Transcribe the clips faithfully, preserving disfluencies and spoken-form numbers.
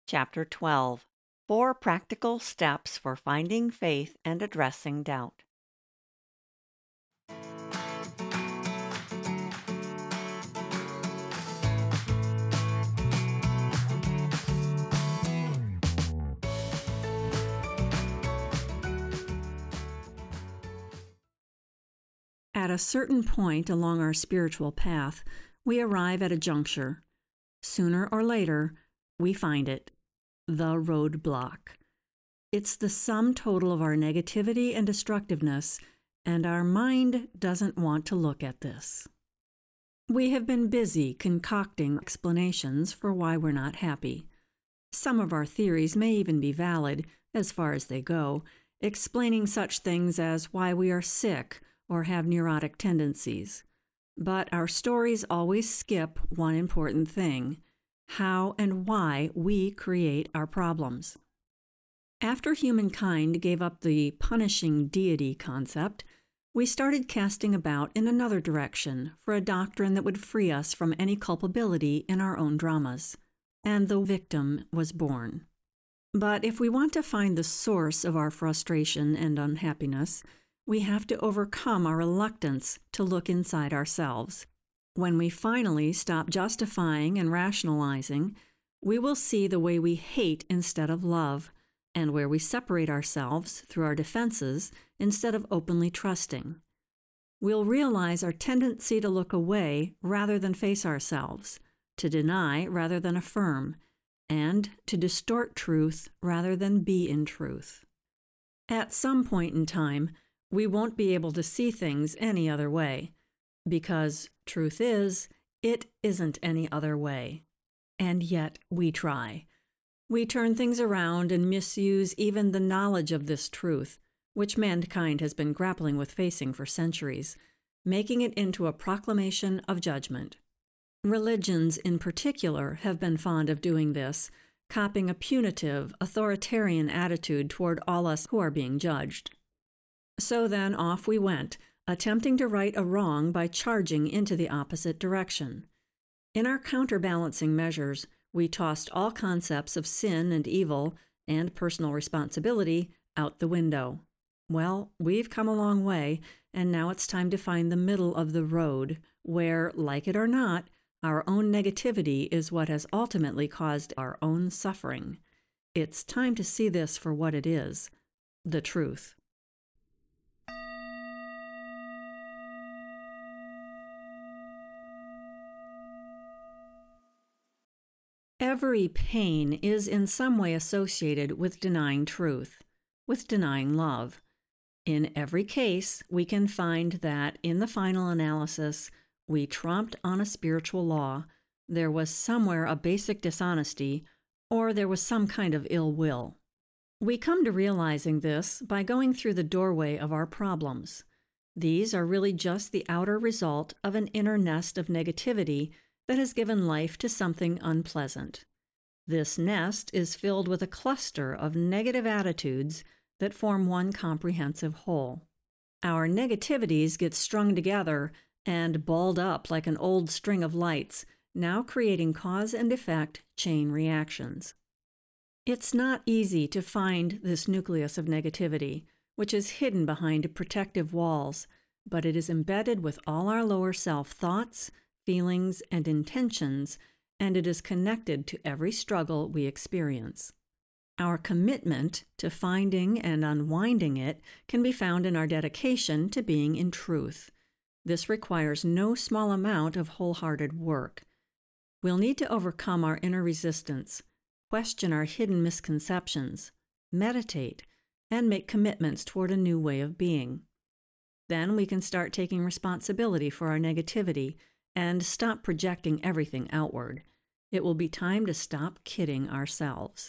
Chapter twelve. Four Practical Steps for Finding Faith and Addressing Doubt. At a certain point along our spiritual path, we arrive at a juncture. Sooner or later, we find it, the roadblock. It's the sum total of our negativity and destructiveness, and our mind doesn't want to look at this. We have been busy concocting explanations for why we're not happy. Some of our theories may even be valid, as far as they go, explaining such things as why we are sick or have neurotic tendencies. But our stories always skip one important thing: how and why we create our problems. After humankind gave up the punishing deity concept, we started casting about in another direction for a doctrine that would free us from any culpability in our own dramas. And the victim was born. But if we want to find the source of our frustration and unhappiness, we have to overcome our reluctance to look inside ourselves. When we finally stop justifying and rationalizing, we will see the way we hate instead of love, and where we separate ourselves through our defenses instead of openly trusting. We'll realize our tendency to look away rather than face ourselves, to deny rather than affirm, and to distort truth rather than be in truth. At some point in time, we won't be able to see things any other way, because truth is, it isn't any other way. And yet we try. We turn things around and misuse even the knowledge of this truth, which mankind has been grappling with facing for centuries, making it into a proclamation of judgment. Religions in particular have been fond of doing this, copying a punitive, authoritarian attitude toward all us who are being judged. So then off we went, attempting to right a wrong by charging into the opposite direction. In our counterbalancing measures, we tossed all concepts of sin and evil and personal responsibility out the window. Well, we've come a long way, and now it's time to find the middle of the road, where, like it or not, our own negativity is what has ultimately caused our own suffering. It's time to see this for what it is, the truth. Every pain is in some way associated with denying truth, with denying love. In every case, we can find that in the final analysis, we trumped on a spiritual law, there was somewhere a basic dishonesty, or there was some kind of ill will. We come to realizing this by going through the doorway of our problems. These are really just the outer result of an inner nest of negativity that has given life to something unpleasant. This nest is filled with a cluster of negative attitudes that form one comprehensive whole. Our negativities get strung together and balled up like an old string of lights, now creating cause and effect chain reactions. It's not easy to find this nucleus of negativity, which is hidden behind protective walls, but it is embedded with all our lower self thoughts, feelings, and intentions, and it is connected to every struggle we experience. Our commitment to finding and unwinding it can be found in our dedication to being in truth. This requires no small amount of wholehearted work. We'll need to overcome our inner resistance, question our hidden misconceptions, meditate, and make commitments toward a new way of being. Then we can start taking responsibility for our negativity and stop projecting everything outward. It will be time to stop kidding ourselves.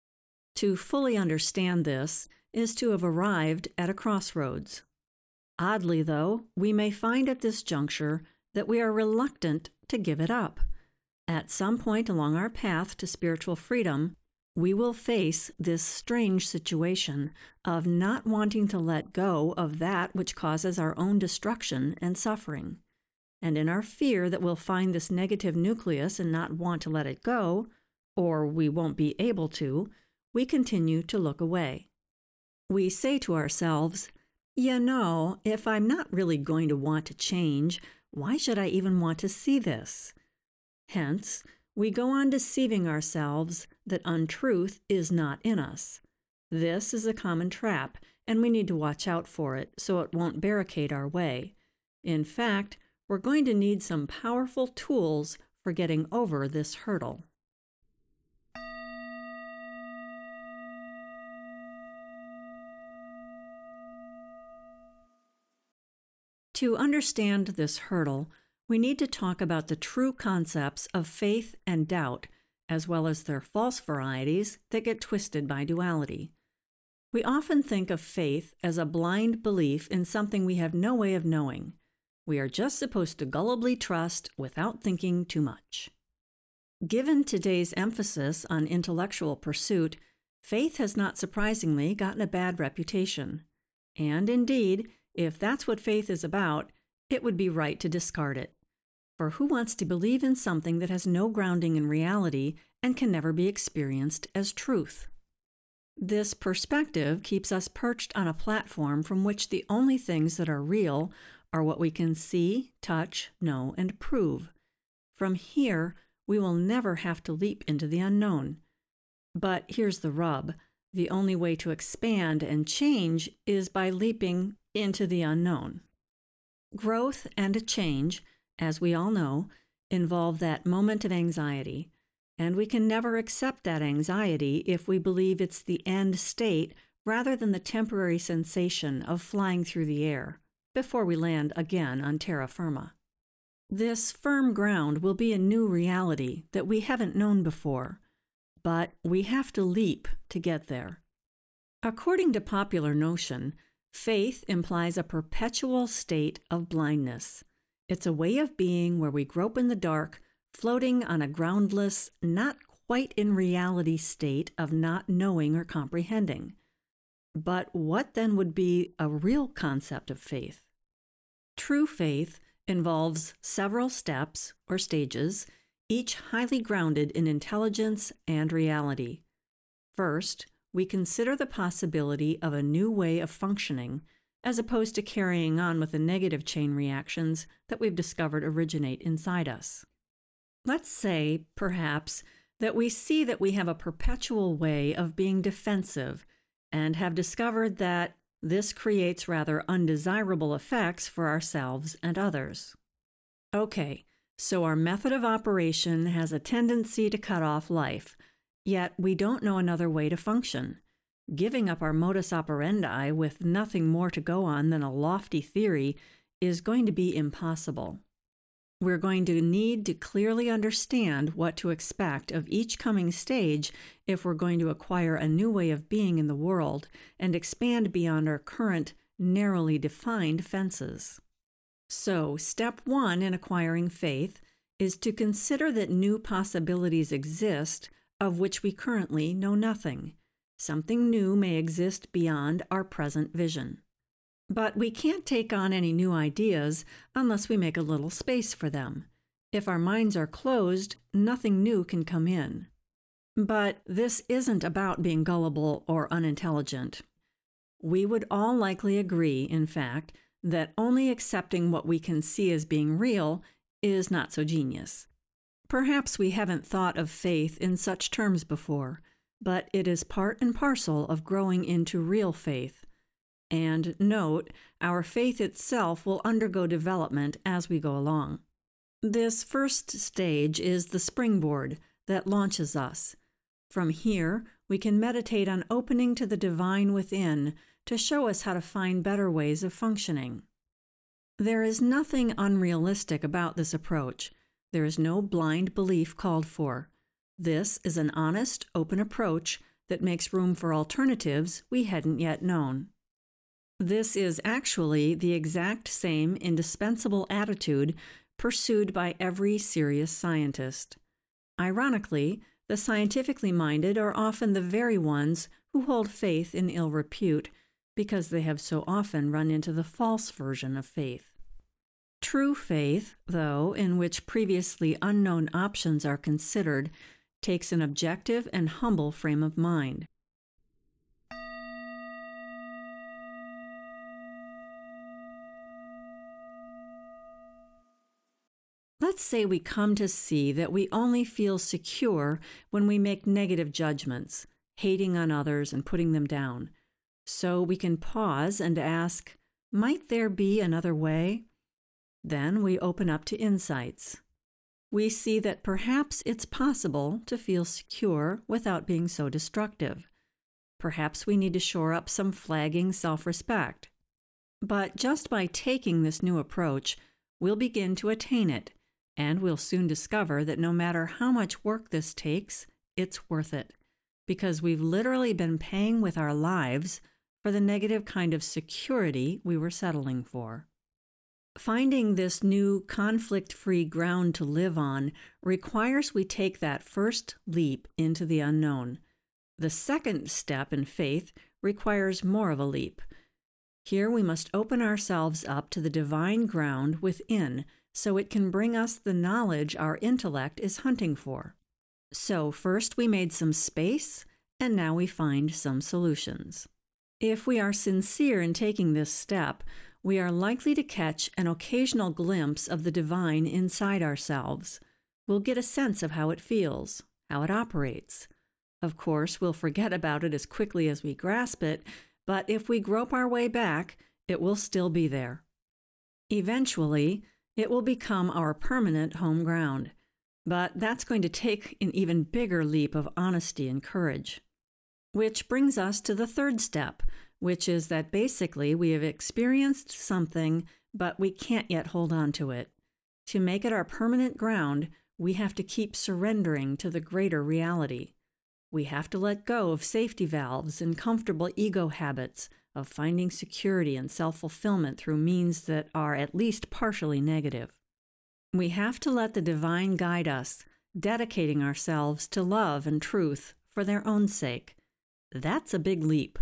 To fully understand this is to have arrived at a crossroads. Oddly, though, we may find at this juncture that we are reluctant to give it up. At some point along our path to spiritual freedom, we will face this strange situation of not wanting to let go of that which causes our own destruction and suffering. And in our fear that we'll find this negative nucleus and not want to let it go, or we won't be able to, we continue to look away. We say to ourselves, you know, if I'm not really going to want to change, why should I even want to see this? Hence, we go on deceiving ourselves that untruth is not in us. This is a common trap, and we need to watch out for it so it won't barricade our way. In fact, we're going to need some powerful tools for getting over this hurdle. To understand this hurdle, we need to talk about the true concepts of faith and doubt, as well as their false varieties that get twisted by duality. We often think of faith as a blind belief in something we have no way of knowing. We are just supposed to gullibly trust without thinking too much. Given today's emphasis on intellectual pursuit, faith has not surprisingly gotten a bad reputation. And indeed, if that's what faith is about, it would be right to discard it. For who wants to believe in something that has no grounding in reality and can never be experienced as truth? This perspective keeps us perched on a platform from which the only things that are real are what we can see, touch, know, and prove. From here, we will never have to leap into the unknown. But here's the rub. The only way to expand and change is by leaping into the unknown. Growth and change, as we all know, involve that moment of anxiety, and we can never accept that anxiety if we believe it's the end state rather than the temporary sensation of flying through the air before we land again on terra firma. This firm ground will be a new reality that we haven't known before, but we have to leap to get there. According to popular notion, faith implies a perpetual state of blindness. It's a way of being where we grope in the dark, floating on a groundless, not quite in reality state of not knowing or comprehending. But what then would be a real concept of faith? True faith involves several steps or stages, each highly grounded in intelligence and reality. First, we consider the possibility of a new way of functioning, as opposed to carrying on with the negative chain reactions that we've discovered originate inside us. Let's say, perhaps, that we see that we have a perpetual way of being defensive and have discovered that this creates rather undesirable effects for ourselves and others. Okay, so our method of operation has a tendency to cut off life, yet we don't know another way to function. Giving up our modus operandi with nothing more to go on than a lofty theory is going to be impossible. We're going to need to clearly understand what to expect of each coming stage if we're going to acquire a new way of being in the world and expand beyond our current, narrowly defined fences. So, step one in acquiring faith is to consider that new possibilities exist of which we currently know nothing. Something new may exist beyond our present vision. But we can't take on any new ideas unless we make a little space for them. If our minds are closed, nothing new can come in. But this isn't about being gullible or unintelligent. We would all likely agree, in fact, that only accepting what we can see as being real is not so genius. Perhaps we haven't thought of faith in such terms before, but it is part and parcel of growing into real faith. And note, our faith itself will undergo development as we go along. This first stage is the springboard that launches us. From here, we can meditate on opening to the divine within to show us how to find better ways of functioning. There is nothing unrealistic about this approach. There is no blind belief called for. This is an honest, open approach that makes room for alternatives we hadn't yet known. This is actually the exact same indispensable attitude pursued by every serious scientist. Ironically, the scientifically minded are often the very ones who hold faith in ill repute because they have so often run into the false version of faith. True faith, though, in which previously unknown options are considered, takes an objective and humble frame of mind. Let's say we come to see that we only feel secure when we make negative judgments, hating on others and putting them down. So we can pause and ask, might there be another way? Then we open up to insights. We see that perhaps it's possible to feel secure without being so destructive. Perhaps we need to shore up some flagging self-respect. But just by taking this new approach, we'll begin to attain it, and we'll soon discover that no matter how much work this takes, it's worth it, because we've literally been paying with our lives for the negative kind of security we were settling for. Finding this new conflict-free ground to live on requires we take that first leap into the unknown. The second step in faith requires more of a leap. Here we must open ourselves up to the divine ground within, so it can bring us the knowledge our intellect is hunting for. So first we made some space, and now we find some solutions. If we are sincere in taking this step, we are likely to catch an occasional glimpse of the divine inside ourselves. We'll get a sense of how it feels, how it operates. Of course, we'll forget about it as quickly as we grasp it, but if we grope our way back, it will still be there. Eventually, it will become our permanent home ground, but that's going to take an even bigger leap of honesty and courage. Which brings us to the third step, which is that basically we have experienced something, but we can't yet hold on to it. To make it our permanent ground, we have to keep surrendering to the greater reality. We have to let go of safety valves and comfortable ego habits of finding security and self-fulfillment through means that are at least partially negative. We have to let the divine guide us, dedicating ourselves to love and truth for their own sake. That's a big leap.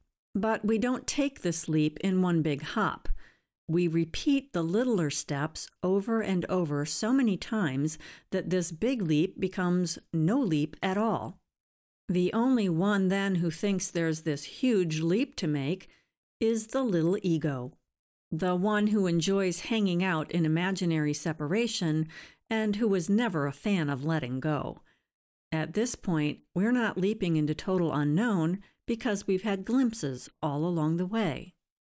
But we don't take this leap in one big hop. We repeat the littler steps over and over so many times that this big leap becomes no leap at all. The only one then who thinks there's this huge leap to make is the little ego, the one who enjoys hanging out in imaginary separation and who was never a fan of letting go. At this point, we're not leaping into total unknown because we've had glimpses all along the way.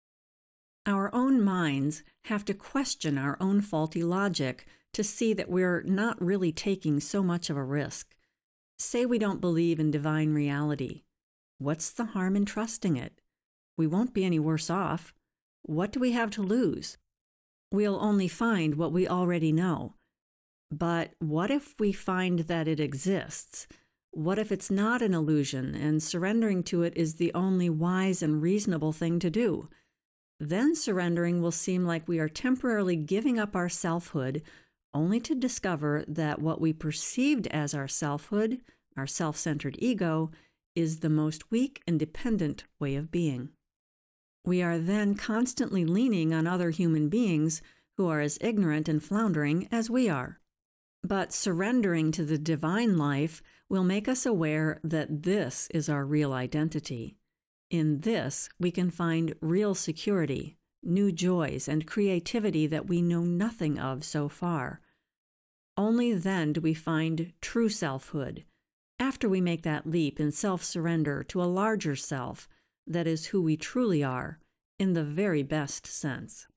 Our own minds have to question our own faulty logic to see that we're not really taking so much of a risk. Say we don't believe in divine reality. What's the harm in trusting it? We won't be any worse off. What do we have to lose? We'll only find what we already know. But what if we find that it exists? What if it's not an illusion and surrendering to it is the only wise and reasonable thing to do? Then surrendering will seem like we are temporarily giving up our selfhood, only to discover that what we perceived as our selfhood, our self-centered ego, is the most weak and dependent way of being. We are then constantly leaning on other human beings who are as ignorant and floundering as we are. But surrendering to the divine life will make us aware that this is our real identity. In this, we can find real security, new joys, and creativity that we know nothing of so far. Only then do we find true selfhood, after we make that leap in self-surrender to a larger self that is who we truly are, in the very best sense.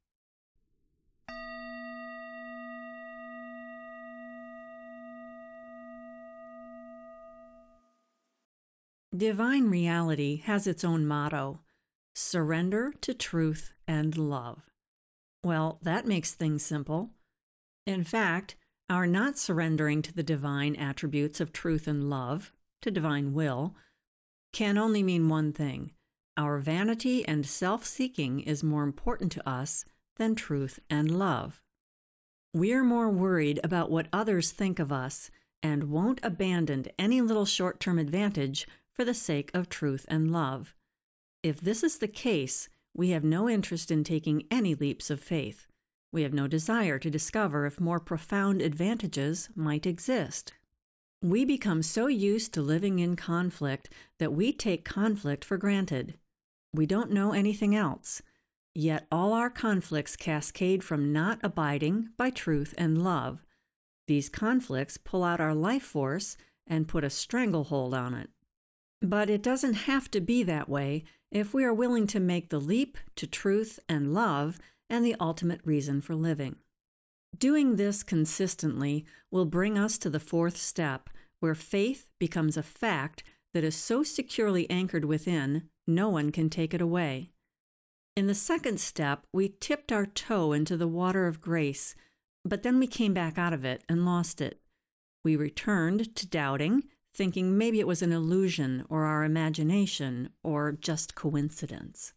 Divine reality has its own motto, surrender to truth and love. Well, that makes things simple. In fact, our not surrendering to the divine attributes of truth and love, to divine will, can only mean one thing. Our vanity and self-seeking is more important to us than truth and love. We're more worried about what others think of us and won't abandon any little short-term advantage for the sake of truth and love. If this is the case, we have no interest in taking any leaps of faith. We have no desire to discover if more profound advantages might exist. We become so used to living in conflict that we take conflict for granted. We don't know anything else. Yet all our conflicts cascade from not abiding by truth and love. These conflicts pull out our life force and put a stranglehold on it. But it doesn't have to be that way if we are willing to make the leap to truth and love and the ultimate reason for living. Doing this consistently will bring us to the fourth step, where faith becomes a fact that is so securely anchored within, no one can take it away. In the second step, we tipped our toe into the water of grace, but then we came back out of it and lost it. We returned to doubting, thinking maybe it was an illusion or our imagination or just coincidence.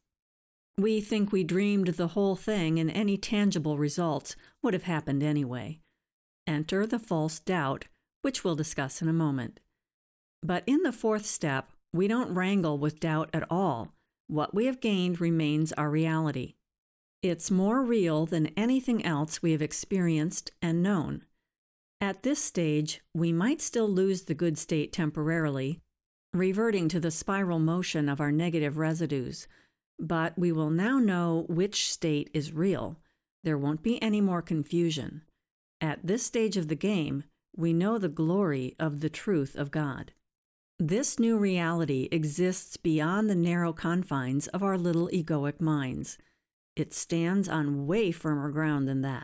We think we dreamed the whole thing and any tangible results would have happened anyway. Enter the false doubt, which we'll discuss in a moment. But in the fourth step, we don't wrangle with doubt at all. What we have gained remains our reality. It's more real than anything else we have experienced and known. At this stage, we might still lose the good state temporarily, reverting to the spiral motion of our negative residues, but we will now know which state is real. There won't be any more confusion. At this stage of the game, we know the glory of the truth of God. This new reality exists beyond the narrow confines of our little egoic minds. It stands on way firmer ground than that.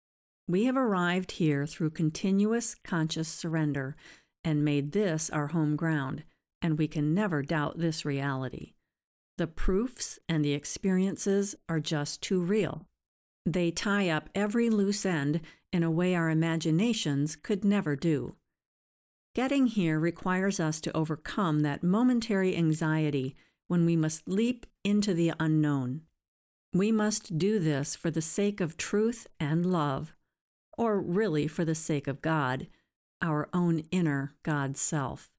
We have arrived here through continuous conscious surrender and made this our home ground, and we can never doubt this reality. The proofs and the experiences are just too real. They tie up every loose end in a way our imaginations could never do. Getting here requires us to overcome that momentary anxiety when we must leap into the unknown. We must do this for the sake of truth and love, or really for the sake of God, our own inner God self.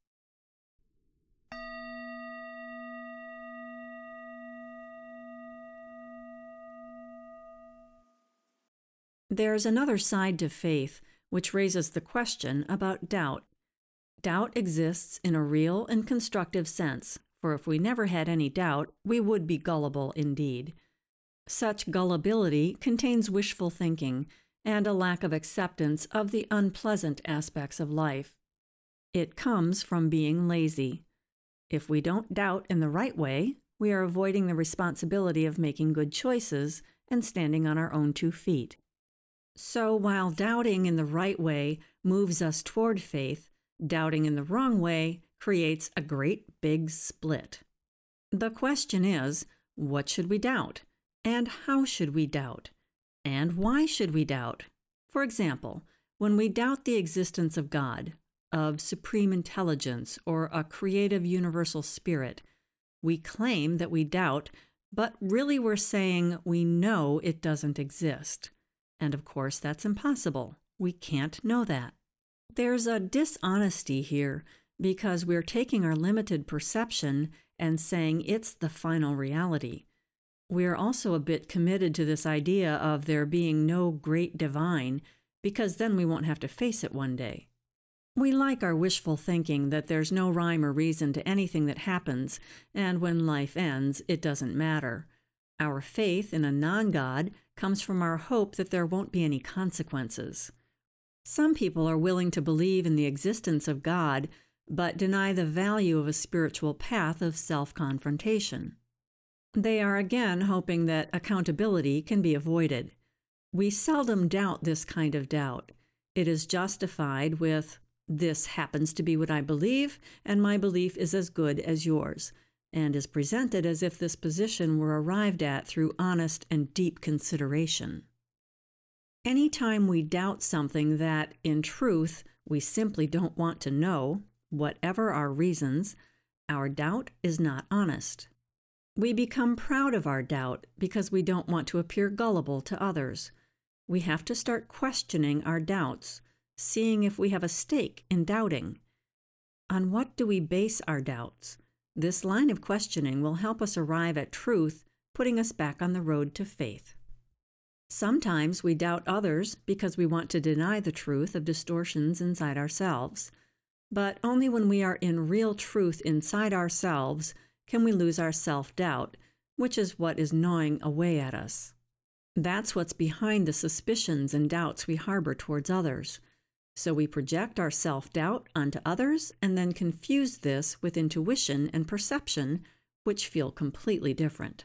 There's another side to faith which raises the question about doubt. Doubt exists in a real and constructive sense, for if we never had any doubt, we would be gullible indeed. Such gullibility contains wishful thinking and a lack of acceptance of the unpleasant aspects of life. It comes from being lazy. If we don't doubt in the right way, we are avoiding the responsibility of making good choices and standing on our own two feet. So while doubting in the right way moves us toward faith, doubting in the wrong way creates a great big split. The question is, what should we doubt? And how should we doubt? And why should we doubt? For example, when we doubt the existence of God, of supreme intelligence, or a creative universal spirit, we claim that we doubt, but really we're saying we know it doesn't exist. And of course, that's impossible. We can't know that. There's a dishonesty here because we're taking our limited perception and saying it's the final reality. We're also a bit committed to this idea of there being no great divine because then we won't have to face it one day. We like our wishful thinking that there's no rhyme or reason to anything that happens, and when life ends, it doesn't matter. Our faith in a non-God comes from our hope that there won't be any consequences. Some people are willing to believe in the existence of God, but deny the value of a spiritual path of self-confrontation. They are again hoping that accountability can be avoided. We seldom doubt this kind of doubt. It is justified with, "This happens to be what I believe, and my belief is as good as yours," and is presented as if this position were arrived at through honest and deep consideration. Any time we doubt something that, in truth, we simply don't want to know, whatever our reasons, our doubt is not honest. We become proud of our doubt because we don't want to appear gullible to others. We have to start questioning our doubts, seeing if we have a stake in doubting. On what do we base our doubts? This line of questioning will help us arrive at truth, putting us back on the road to faith. Sometimes we doubt others because we want to deny the truth of distortions inside ourselves. But only when we are in real truth inside ourselves can we lose our self-doubt, which is what is gnawing away at us. That's what's behind the suspicions and doubts we harbor towards others. So we project our self-doubt onto others and then confuse this with intuition and perception, which feel completely different.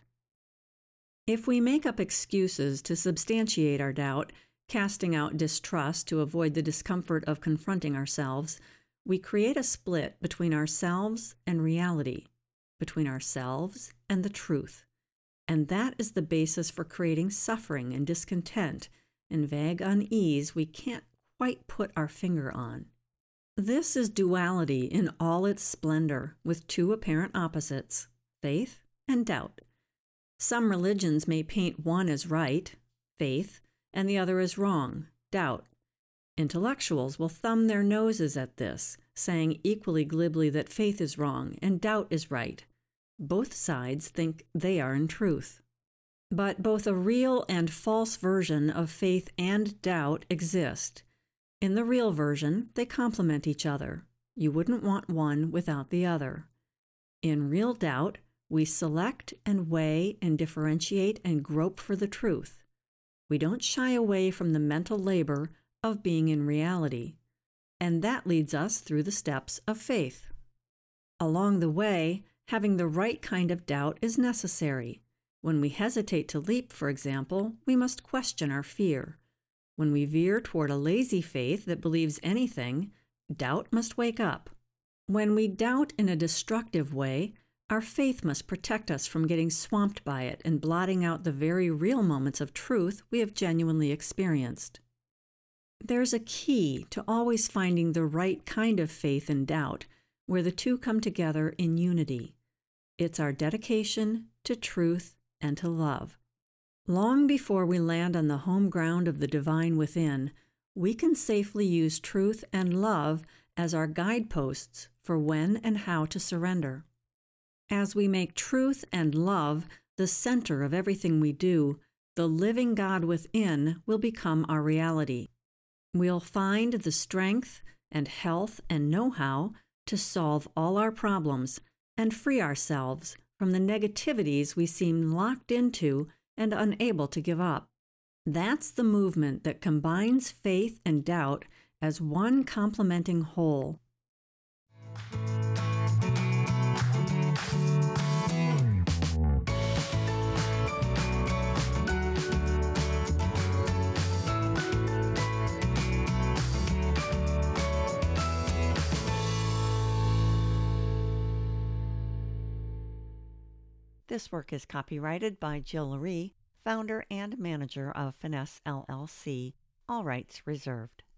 If we make up excuses to substantiate our doubt, casting out distrust to avoid the discomfort of confronting ourselves, we create a split between ourselves and reality, between ourselves and the truth. And that is the basis for creating suffering and discontent and vague unease we can't quite put our finger on. This is duality in all its splendor, with two apparent opposites, faith and doubt. Some religions may paint one as right, faith, and the other as wrong, doubt. Intellectuals will thumb their noses at this, saying equally glibly that faith is wrong and doubt is right. Both sides think they are in truth. But both a real and false version of faith and doubt exist. In the real version, they complement each other. You wouldn't want one without the other. In real doubt, we select and weigh and differentiate and grope for the truth. We don't shy away from the mental labor of being in reality. And that leads us through the steps of faith. Along the way, having the right kind of doubt is necessary. When we hesitate to leap, for example, we must question our fear. When we veer toward a lazy faith that believes anything, doubt must wake up. When we doubt in a destructive way, our faith must protect us from getting swamped by it and blotting out the very real moments of truth we have genuinely experienced. There's a key to always finding the right kind of faith and doubt, where the two come together in unity. It's our dedication to truth and to love. Long before we land on the home ground of the divine within, we can safely use truth and love as our guideposts for when and how to surrender. As we make truth and love the center of everything we do, the living God within will become our reality. We'll find the strength and health and know-how to solve all our problems and free ourselves from the negativities we seem locked into and unable to give up. That's the movement that combines faith and doubt as one complementing whole. This work is copyrighted by Jill Rhee, founder and manager of Finesse L L C. All rights reserved.